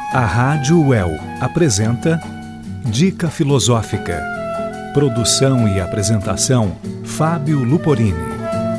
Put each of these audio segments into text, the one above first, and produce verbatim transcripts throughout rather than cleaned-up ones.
A Rádio U E L apresenta Dica Filosófica. Produção e apresentação, Fábio Luporini.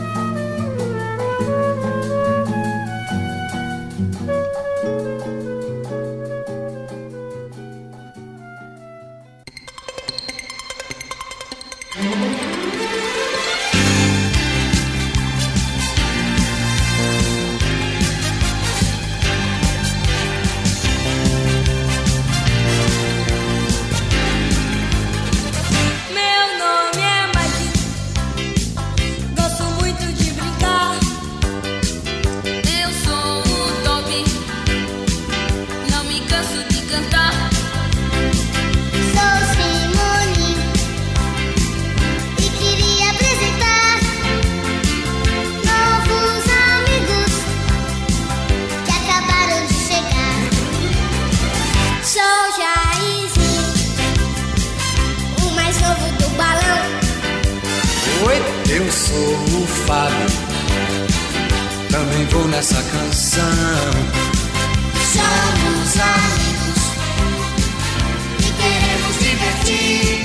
Eu sou o Fábio, também vou nessa canção. Somos amigos e queremos divertir.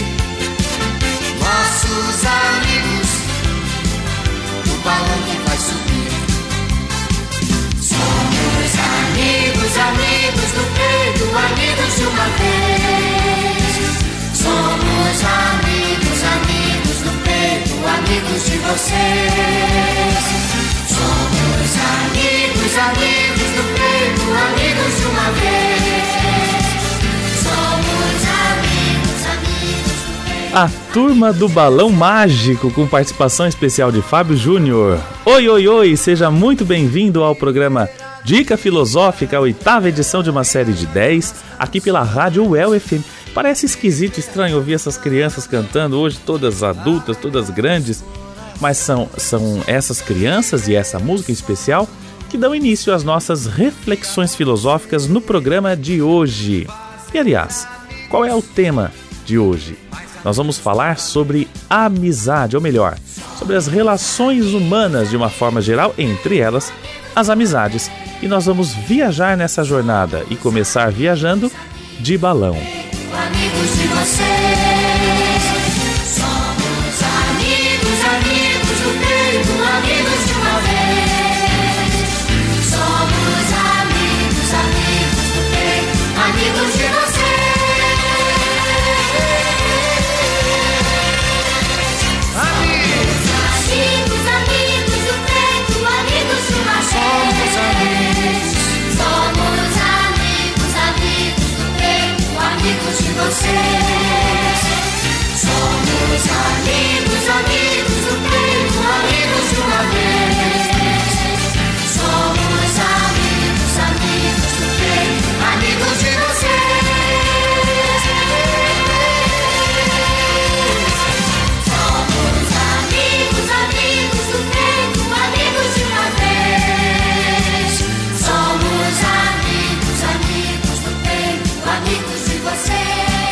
Nossos amigos, o balão que vai subir. Somos amigos, amigos do peito, amigos de uma vez. Somos amigos, amigos do peito, amigos de vocês. Somos amigos, amigos do peito, amigos de uma vez. Somos amigos, amigos do peito. A Turma do Balão Mágico, com participação especial de Fábio Júnior. Oi, oi, oi, seja muito bem-vindo ao programa Dica Filosófica, a oitava edição de uma série de dez, aqui pela Rádio U E L F M. Parece esquisito, estranho ouvir essas crianças cantando, hoje todas adultas, todas grandes, mas são, são essas crianças e essa música em especial que dão início às nossas reflexões filosóficas no programa de hoje. E aliás, qual é o tema de hoje? Nós vamos falar sobre amizade, ou melhor, sobre as relações humanas de uma forma geral, entre elas as amizades. E nós vamos viajar nessa jornada e começar viajando de balão. Amigos de vocês, somos amigos, amigos do peito, amigos de uma vez. Somos amigos, amigos do peito, amigos de vocês. Amigos, amigos, amigos do peito, amigos de uma vez. Somos amigos, somos amigos, amigos do peito, amigos de vocês. Somos amigos, amigos do peito, amigos de uma vez. Somos amigos, amigos do peito, amigos de vocês. Somos amigos, amigos do peito, amigos de uma vez. Somos amigos, amigos do peito, amigos de vocês.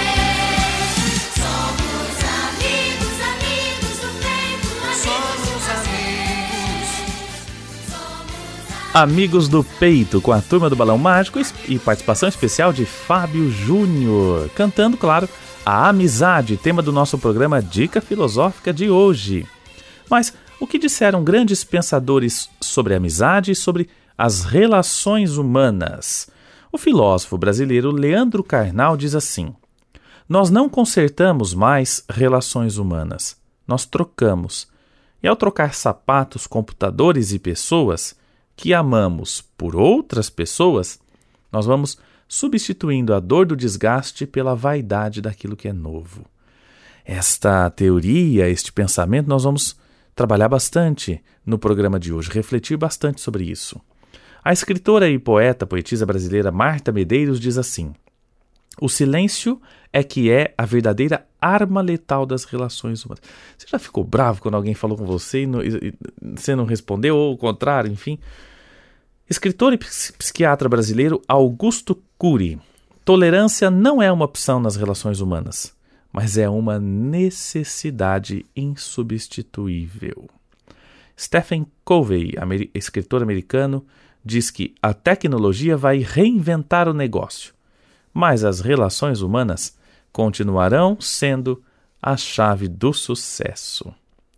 Amigos do Peito, com a Turma do Balão Mágico e participação especial de Fábio Júnior, cantando, claro, a amizade, tema do nosso programa Dica Filosófica de hoje. Mas o que disseram grandes pensadores sobre a amizade e sobre as relações humanas? O filósofo brasileiro Leandro Carnal diz assim: nós não consertamos mais relações humanas, nós trocamos. E ao trocar sapatos, computadores e pessoas que amamos por outras pessoas, nós vamos substituindo a dor do desgaste pela vaidade daquilo que é novo. Esta teoria, este pensamento, nós vamos trabalhar bastante no programa de hoje, refletir bastante sobre isso. A escritora e poeta, poetisa brasileira Marta Medeiros diz assim: o silêncio é que é a verdadeira arma letal das relações humanas. Você já ficou bravo quando alguém falou com você e, não, e você não respondeu, ou o contrário, enfim? Escritor e psiquiatra brasileiro Augusto Cury: tolerância não é uma opção nas relações humanas, mas é uma necessidade insubstituível. Stephen Covey, escritor americano, diz que a tecnologia vai reinventar o negócio, mas as relações humanas continuarão sendo a chave do sucesso.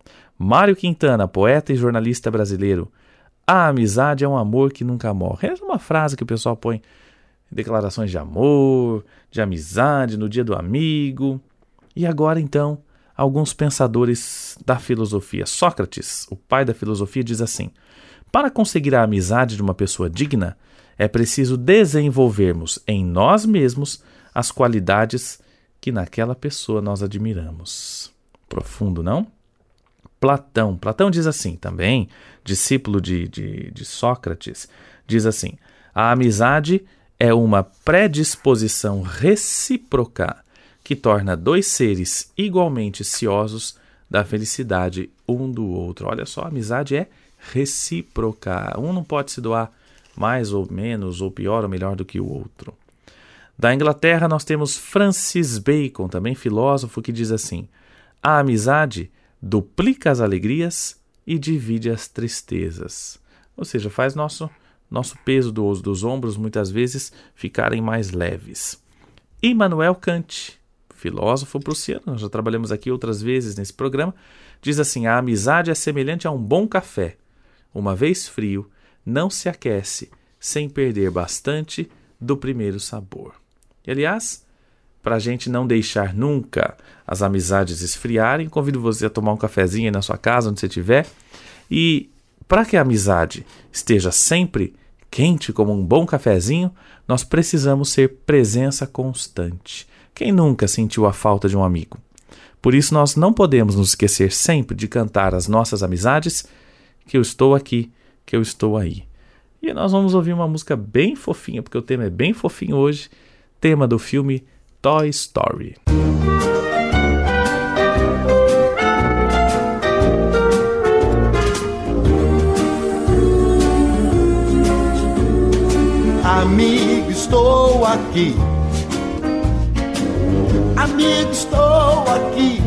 Mário Quintana, poeta e jornalista brasileiro. A amizade é um amor que nunca morre. Essa é uma frase que o pessoal põe em declarações de amor, de amizade, no dia do amigo. E agora, então, alguns pensadores da filosofia. Sócrates, o pai da filosofia, diz assim: para conseguir a amizade de uma pessoa digna, é preciso desenvolvermos em nós mesmos as qualidades que naquela pessoa nós admiramos. Profundo, não? Platão. Platão diz assim também, discípulo de, de, de Sócrates, diz assim: a amizade é uma predisposição recíproca que torna dois seres igualmente ciosos da felicidade um do outro. Olha só, a amizade é recíproca. Um não pode se doar mais ou menos, ou pior ou melhor do que o outro. Da Inglaterra nós temos Francis Bacon, também filósofo, que diz assim: a amizade duplica as alegrias e divide as tristezas. Ou seja, faz nosso, nosso peso dos, dos ombros muitas vezes ficarem mais leves. Immanuel Kant, filósofo prussiano, nós já trabalhamos aqui outras vezes nesse programa, diz assim: a amizade é semelhante a um bom café. Uma vez frio, não se aquece sem perder bastante do primeiro sabor. E, aliás, para a gente não deixar nunca as amizades esfriarem, convido você a tomar um cafezinho aí na sua casa, onde você estiver. E para que a amizade esteja sempre quente como um bom cafezinho, nós precisamos ser presença constante. Quem nunca sentiu a falta de um amigo? Por isso nós não podemos nos esquecer sempre de cantar as nossas amizades, que eu estou aqui, que eu estou aí. E nós vamos ouvir uma música bem fofinha, porque o tema é bem fofinho hoje, tema do filme Toy Story. Amigo, estou aqui. Amigo, estou aqui.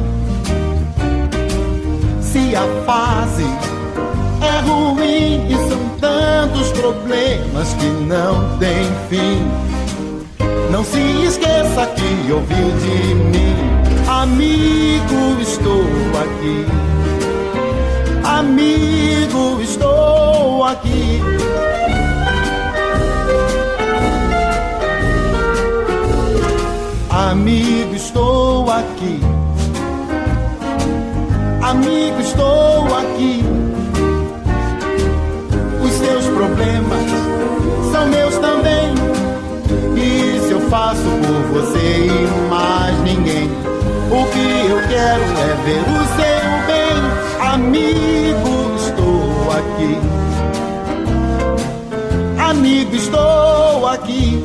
Se a fase é ruim e são tantos problemas que não tem fim, não se esqueça que ouviu de mim. Amigo, estou aqui. Amigo, estou aqui. Amigo, estou aqui. Amigo, estou aqui. Os seus problemas são meus também. E se eu faço por você e mais ninguém, o que eu quero é ver o seu bem. Amigo, estou aqui. Amigo, estou aqui.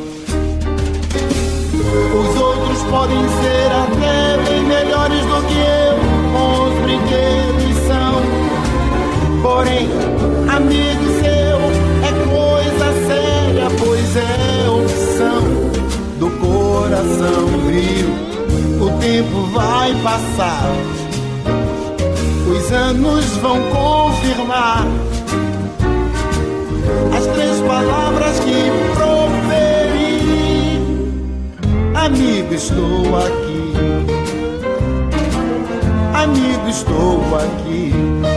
Os outros podem ser até bem melhores do que eu, bons brinquedos são. Porém, amigo seu é coisa séria, pois é opção do coração, viu? O tempo vai passar, os anos vão confirmar as três palavras que proferi. Amigo, estou aqui. Amigo, estou aqui.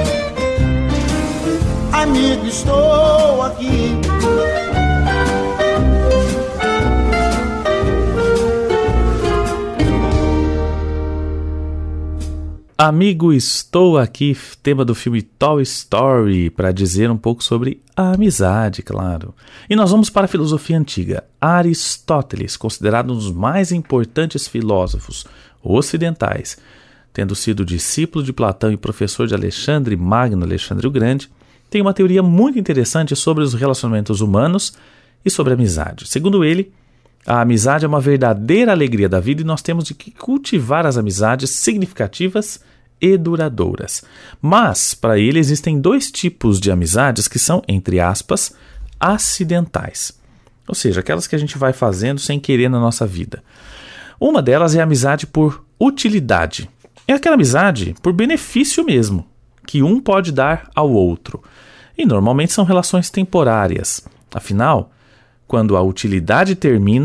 Amigo, estou aqui. Amigo, estou aqui, tema do filme Toy Story, para dizer um pouco sobre a amizade, claro. E nós vamos para a filosofia antiga. Aristóteles, considerado um dos mais importantes filósofos ocidentais, tendo sido discípulo de Platão e professor de Alexandre Magno, Alexandre o Grande, tem uma teoria muito interessante sobre os relacionamentos humanos e sobre a amizade. Segundo ele, a amizade é uma verdadeira alegria da vida e nós temos de que cultivar as amizades significativas e duradouras. Mas, para ele, existem dois tipos de amizades que são, entre aspas, acidentais. Ou seja, aquelas que a gente vai fazendo sem querer na nossa vida. Uma delas é a amizade por utilidade. É aquela amizade por benefício mesmo, que um pode dar ao outro. E normalmente são relações temporárias. Afinal, quando a utilidade termina,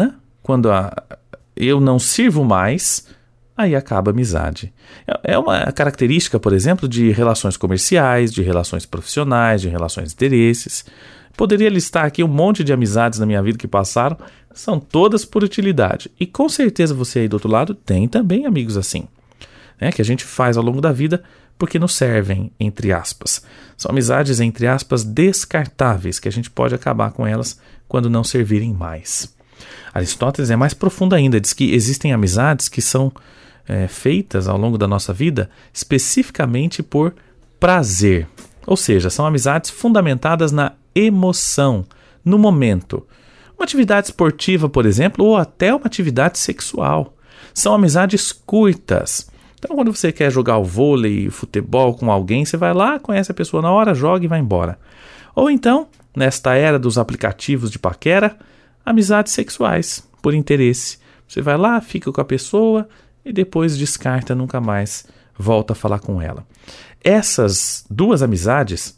quando a, eu não sirvo mais, aí acaba a amizade. É uma característica, por exemplo, de relações comerciais, de relações profissionais, de relações de interesses. Poderia listar aqui um monte de amizades na minha vida que passaram, são todas por utilidade. E com certeza você aí do outro lado tem também amigos assim, né, que a gente faz ao longo da vida porque nos servem, entre aspas. São amizades, entre aspas, descartáveis, que a gente pode acabar com elas quando não servirem mais. Aristóteles é mais profundo ainda, diz que existem amizades que são é, feitas ao longo da nossa vida especificamente por prazer. Ou seja, são amizades fundamentadas na emoção, no momento. Uma atividade esportiva, por exemplo, ou até uma atividade sexual. São amizades curtas. Então, quando você quer jogar o vôlei, futebol com alguém, você vai lá, conhece a pessoa na hora, joga e vai embora. Ou então, nesta era dos aplicativos de paquera, amizades sexuais, por interesse. Você vai lá, fica com a pessoa e depois descarta, nunca mais volta a falar com ela. Essas duas amizades,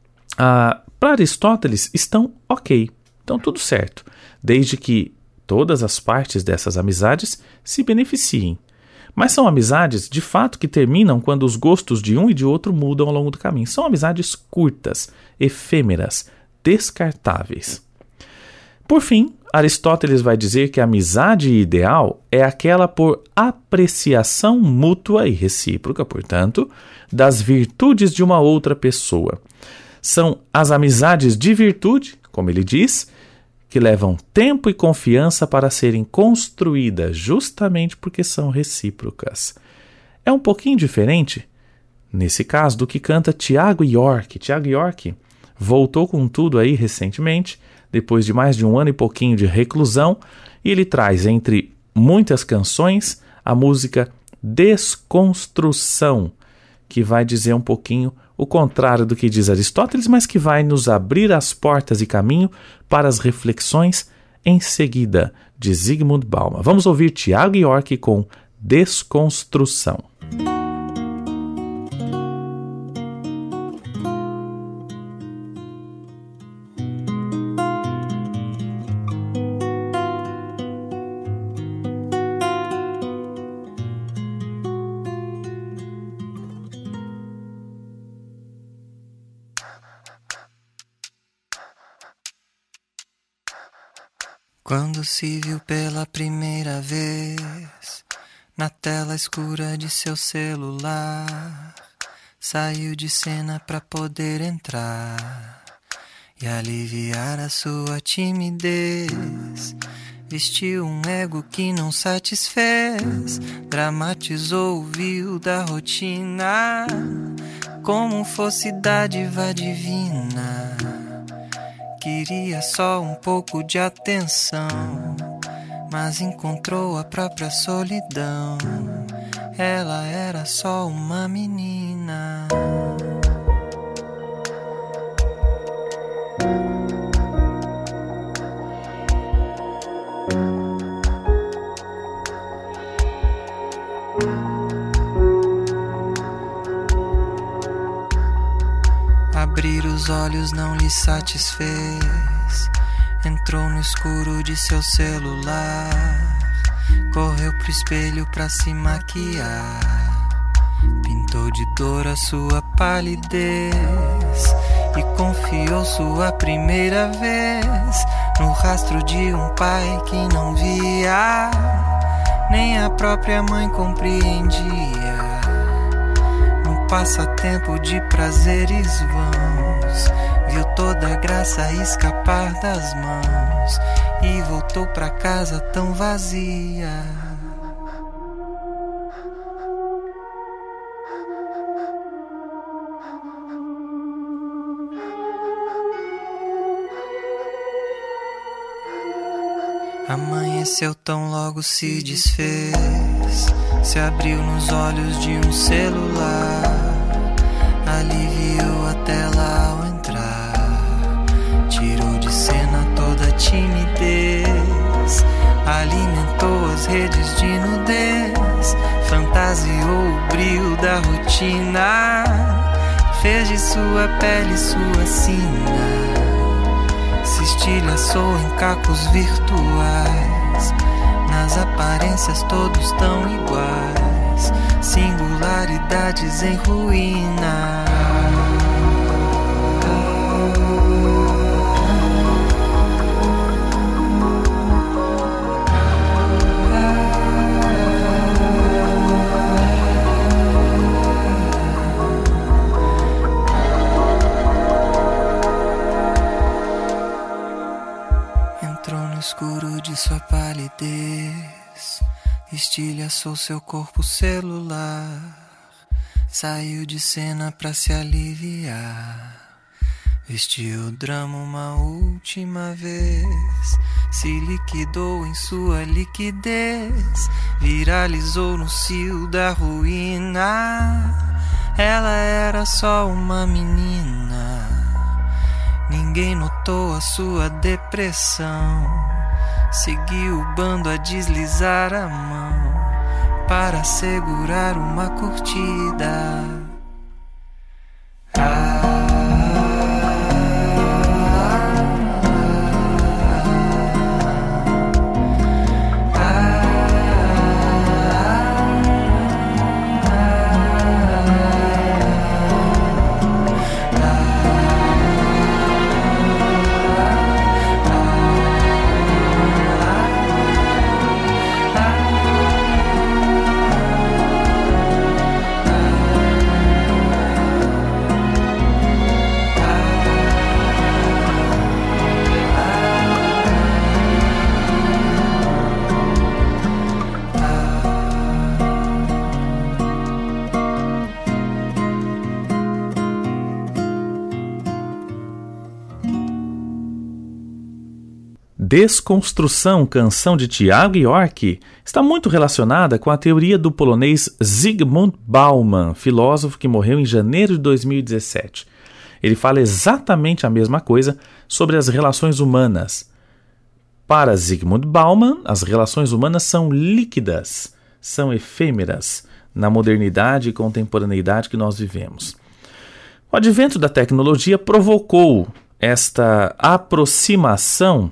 ah, para Aristóteles, estão ok, estão tudo certo, desde que todas as partes dessas amizades se beneficiem. Mas são amizades, de fato, que terminam quando os gostos de um e de outro mudam ao longo do caminho. São amizades curtas, efêmeras, descartáveis. Por fim, Aristóteles vai dizer que a amizade ideal é aquela por apreciação mútua e recíproca, portanto, das virtudes de uma outra pessoa. São as amizades de virtude, como ele diz, que levam tempo e confiança para serem construídas justamente porque são recíprocas. É um pouquinho diferente, nesse caso, do que canta Thiago York. Thiago York voltou com tudo aí recentemente, depois de mais de um ano e pouquinho de reclusão, e ele traz, entre muitas canções, a música Desconstrução, que vai dizer um pouquinho o contrário do que diz Aristóteles, mas que vai nos abrir as portas e caminho para as reflexões em seguida, de Zygmunt Bauman. Vamos ouvir Thiago York com Desconstrução. Quando se viu pela primeira vez na tela escura de seu celular, saiu de cena pra poder entrar e aliviar a sua timidez. Vestiu um ego que não satisfez, dramatizou o vil da rotina como fosse dádiva divina. Queria só um pouco de atenção, mas encontrou a própria solidão. Ela era só uma menina. Abrir os olhos não lhe satisfez, entrou no escuro de seu celular, correu pro espelho pra se maquiar, pintou de dor a sua palidez e confiou sua primeira vez no rastro de um pai que não via, nem a própria mãe compreendia. Passatempo de prazeres vãos, viu toda a graça escapar das mãos e voltou pra casa tão vazia. Amanheceu tão logo se desfez, se abriu nos olhos de um celular, aliviou a tela ao entrar, tirou de cena toda a timidez, alimentou as redes de nudez, fantasiou o brilho da rotina, fez de sua pele sua sina, se estilhaçou em cacos virtuais. Nas aparências todos tão iguais, singularidades em ruína. Escuro de sua palidez, estilhaçou seu corpo celular, saiu de cena pra se aliviar, vestiu o drama uma última vez, se liquidou em sua liquidez, viralizou no cio da ruína. Ela era só uma menina, ninguém notou a sua depressão. Seguiu o bando a deslizar a mão para segurar uma curtida. Ah. Desconstrução, canção de Tiago York, está muito relacionada com a teoria do polonês Zygmunt Bauman, filósofo que morreu em janeiro de dois mil e dezessete. Ele fala exatamente a mesma coisa sobre as relações humanas. Para Zygmunt Bauman, as relações humanas são líquidas, são efêmeras na modernidade e contemporaneidade que nós vivemos. O advento da tecnologia provocou esta aproximação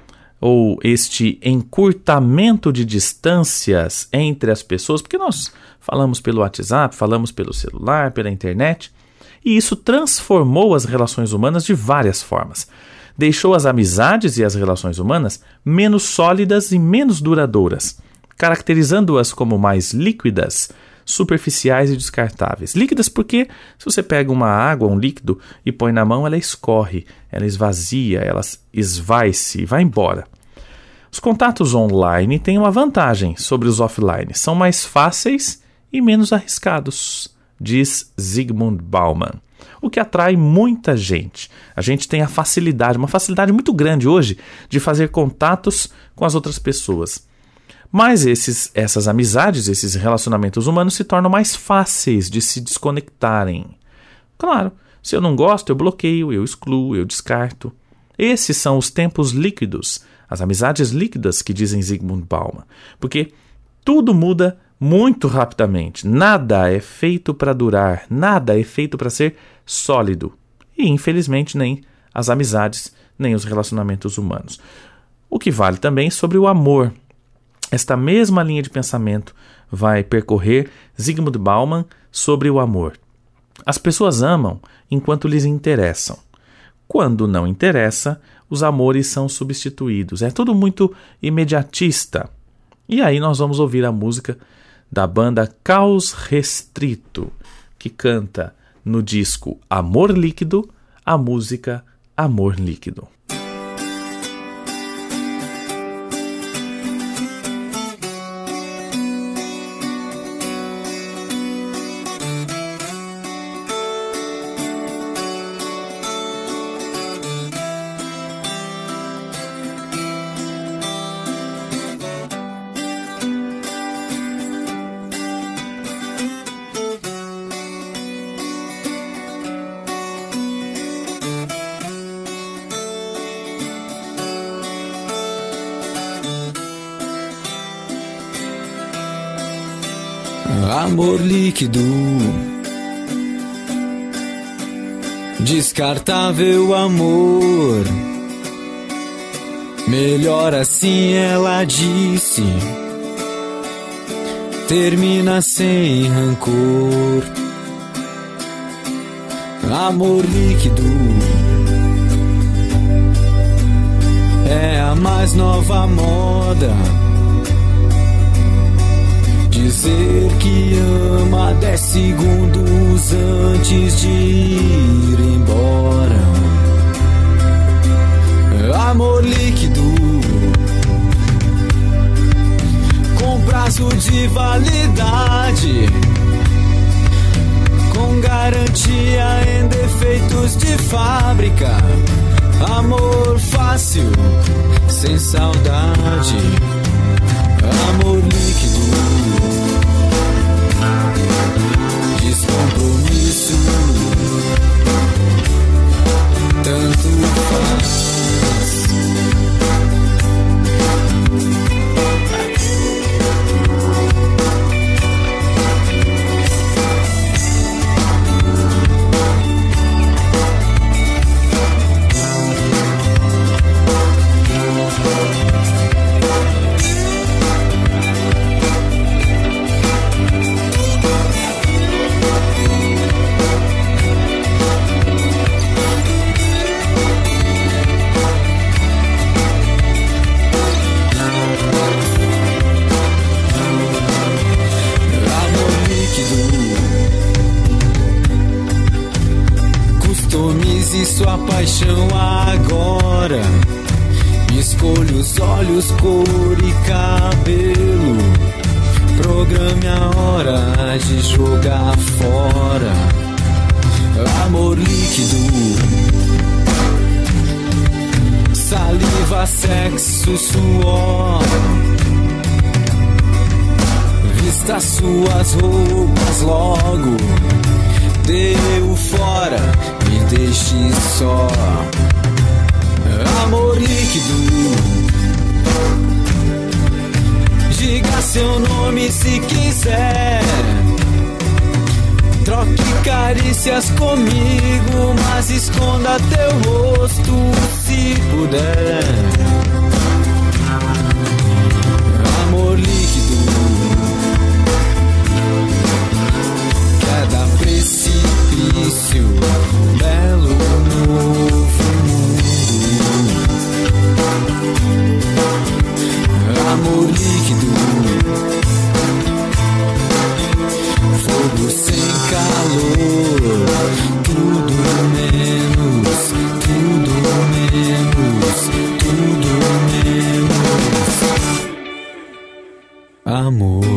ou este encurtamento de distâncias entre as pessoas, porque nós falamos pelo WhatsApp, falamos pelo celular, pela internet, e isso transformou as relações humanas de várias formas. Deixou as amizades e as relações humanas menos sólidas e menos duradouras, caracterizando-as como mais líquidas, superficiais e descartáveis. Líquidas porque se você pega uma água, um líquido, e põe na mão, ela escorre, ela esvazia, ela esvai-se e vai embora. Os contatos online têm uma vantagem sobre os offline, são mais fáceis e menos arriscados, diz Zygmunt Bauman, o que atrai muita gente. A gente tem a facilidade, uma facilidade muito grande hoje de fazer contatos com as outras pessoas. Mas esses, essas amizades, esses relacionamentos humanos se tornam mais fáceis de se desconectarem. Claro, se eu não gosto, eu bloqueio, eu excluo, eu descarto. Esses são os tempos líquidos, as amizades líquidas que dizem Zygmunt Bauman. Porque tudo muda muito rapidamente. Nada é feito para durar, nada é feito para ser sólido. E, infelizmente, nem as amizades, nem os relacionamentos humanos. O que vale também sobre o amor. Esta mesma linha de pensamento vai percorrer Zygmunt Bauman sobre o amor. As pessoas amam enquanto lhes interessam. Quando não interessa, os amores são substituídos. É tudo muito imediatista. E aí nós vamos ouvir a música da banda Caos Restrito, que canta no disco Amor Líquido, a música Amor Líquido. Amor líquido, descartável amor, Melhor assim, ela disse. Termina sem rancor. Amor líquido é a mais nova moda. Dizer que ama dez segundos antes de ir embora. Amor líquido com prazo de validade, com garantia em defeitos de fábrica. Amor fácil, sem saudade. Amor líquido, descompromisso, tanto faz. Sua paixão agora. Escolha os olhos, cor e cabelo. Programe a hora de jogar fora. Amor líquido, saliva, sexo, suor. Vista suas roupas logo. Dê-o fora, me deixe só. Amor líquido, diga seu nome se quiser. Troque carícias comigo, mas esconda teu rosto se puder. Amor líquido, queda precipício, belo novo mundo. Amor líquido, fogo sem calor, tudo menos, tudo menos, tudo menos amor.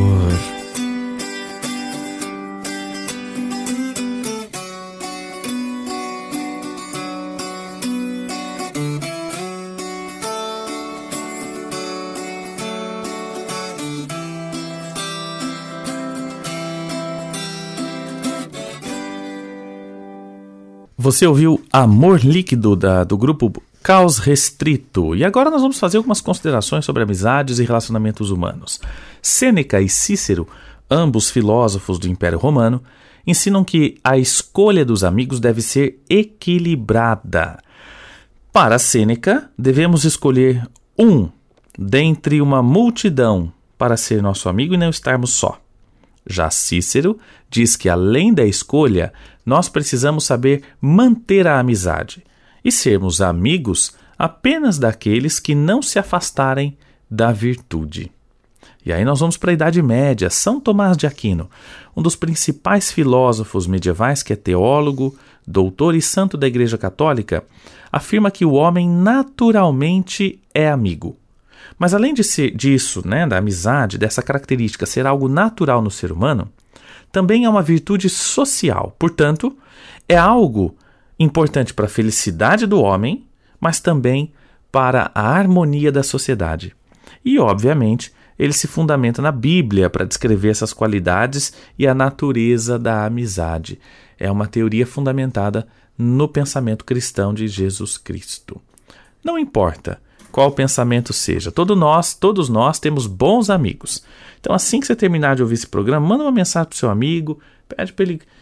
Você ouviu Amor Líquido, da, do grupo Caos Restrito. E agora nós vamos fazer algumas considerações sobre amizades e relacionamentos humanos. Sêneca e Cícero, ambos filósofos do Império Romano, ensinam que a escolha dos amigos deve ser equilibrada. Para Sêneca, devemos escolher um dentre uma multidão para ser nosso amigo e não estarmos só. Já Cícero diz que, além da escolha, nós precisamos saber manter a amizade e sermos amigos apenas daqueles que não se afastarem da virtude. E aí nós vamos para a Idade Média. São Tomás de Aquino, um dos principais filósofos medievais, que é teólogo, doutor e santo da Igreja Católica, afirma que o homem naturalmente é amigo. Mas além de ser, disso, né, da amizade, dessa característica ser algo natural no ser humano, também é uma virtude social. Portanto, é algo importante para a felicidade do homem, mas também para a harmonia da sociedade. E, obviamente, ele se fundamenta na Bíblia para descrever essas qualidades e a natureza da amizade. É uma teoria fundamentada no pensamento cristão de Jesus Cristo. Não importa qual pensamento seja, todos nós, todos nós temos bons amigos. Então, assim que você terminar de ouvir esse programa, manda uma mensagem para o seu amigo, pede para ele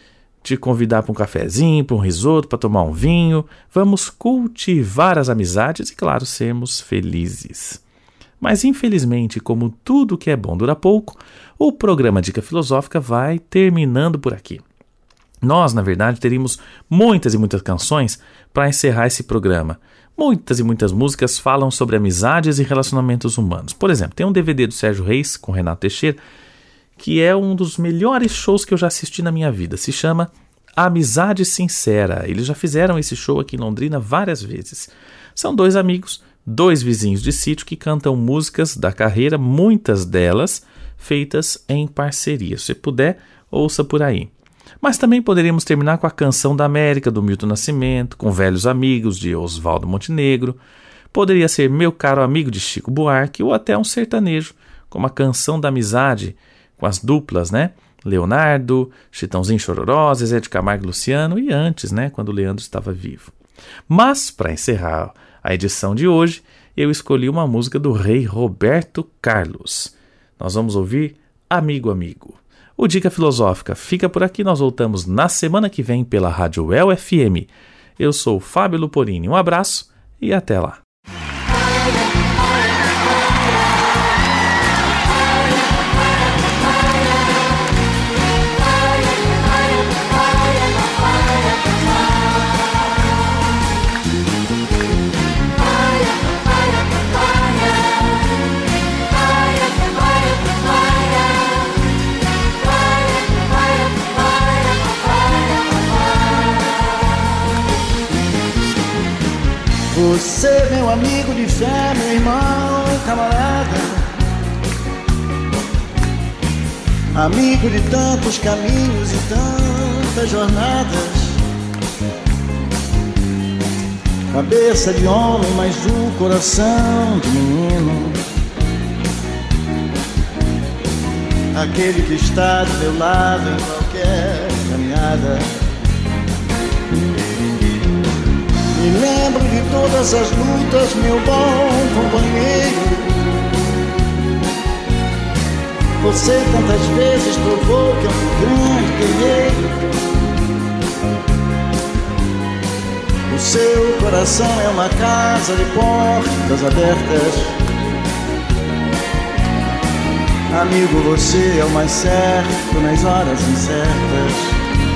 te convidar para um cafezinho, para um risoto, para tomar um vinho. Vamos cultivar as amizades e, claro, sermos felizes. Mas, infelizmente, como tudo que é bom dura pouco, o programa Dica Filosófica vai terminando por aqui. Nós, na verdade, teríamos muitas e muitas canções para encerrar esse programa. Muitas e muitas músicas falam sobre amizades e relacionamentos humanos. Por exemplo, tem um D V D do Sérgio Reis com Renato Teixeira, que é um dos melhores shows que eu já assisti na minha vida. Se chama Amizade Sincera. Eles já fizeram esse show aqui em Londrina várias vezes. São dois amigos, dois vizinhos de sítio que cantam músicas da carreira, muitas delas feitas em parceria. Se puder, ouça por aí. Mas também poderíamos terminar com a Canção da América, do Milton Nascimento, com Velhos Amigos, de Oswaldo Montenegro. Poderia ser Meu Caro Amigo, de Chico Buarque, ou até um sertanejo, como a Canção da Amizade, com as duplas, né? Leonardo, Chitãozinho Chororó, Zezé de Camargo e Luciano, e antes, né? Quando o Leandro estava vivo. Mas, para encerrar a edição de hoje, eu escolhi uma música do rei Roberto Carlos. Nós vamos ouvir Amigo Amigo. O Dica Filosófica fica por aqui. Nós voltamos na semana que vem pela Rádio U E L F M. Eu sou o Fábio Luporini. Um abraço e até lá. Você, meu amigo de fé, meu irmão, camarada, amigo de tantos caminhos e tantas jornadas, cabeça de homem, mas o coração de menino, aquele que está do meu lado em qualquer caminhada. Me lembro de todas as lutas, meu bom companheiro. Você tantas vezes provou que é um grande guerreiro. O seu coração é uma casa de portas abertas. Amigo, você é o mais certo nas horas incertas.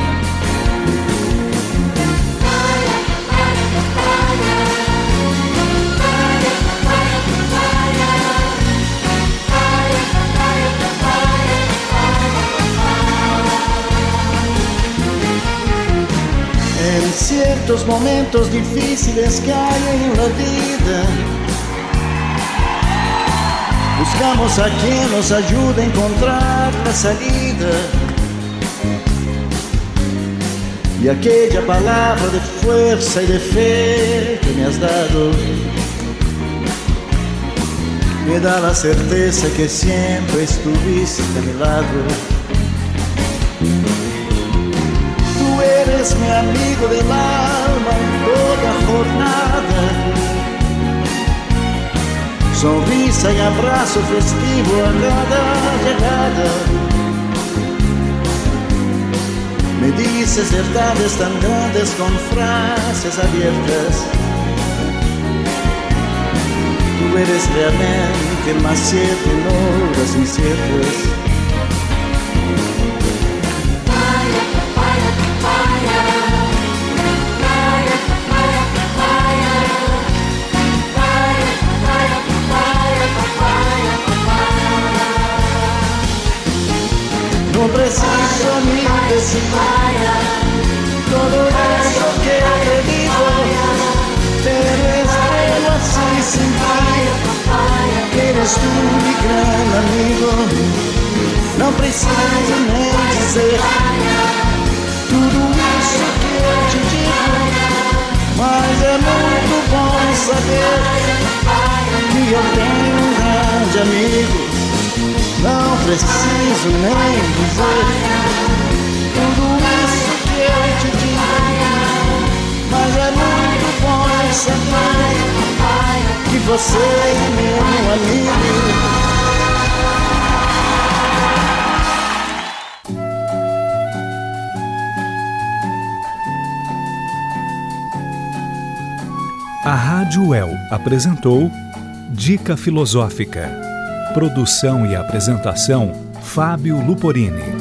En ciertos momentos difíciles que hay en la vida, buscamos a quien nos ayude a encontrar la salida. Y aquella palabra de fuerza y de fe que me has dado me da la certeza que siempre estuviste a mi lado. Eres mi amigo del alma en toda jornada, sonrisa y abrazo festivo a cada llegada. Me dices verdades tan grandes con frases abiertas. Tú eres realmente el más cierto en horas inciertas. No preciso ni decir todo eso que te digo, pero es bueno así sin ti. Eres tú mi gran amigo. No preciso nem dizer tudo isso que eu te digo, mas é muito bom saber que eu tenho um grande amigo. Não preciso nem dizer tudo isso que eu te digo, mas é muito bom saber que você é meu amigo. A Rádio U E L apresentou Dica Filosófica. Produção e apresentação, Fábio Luporini.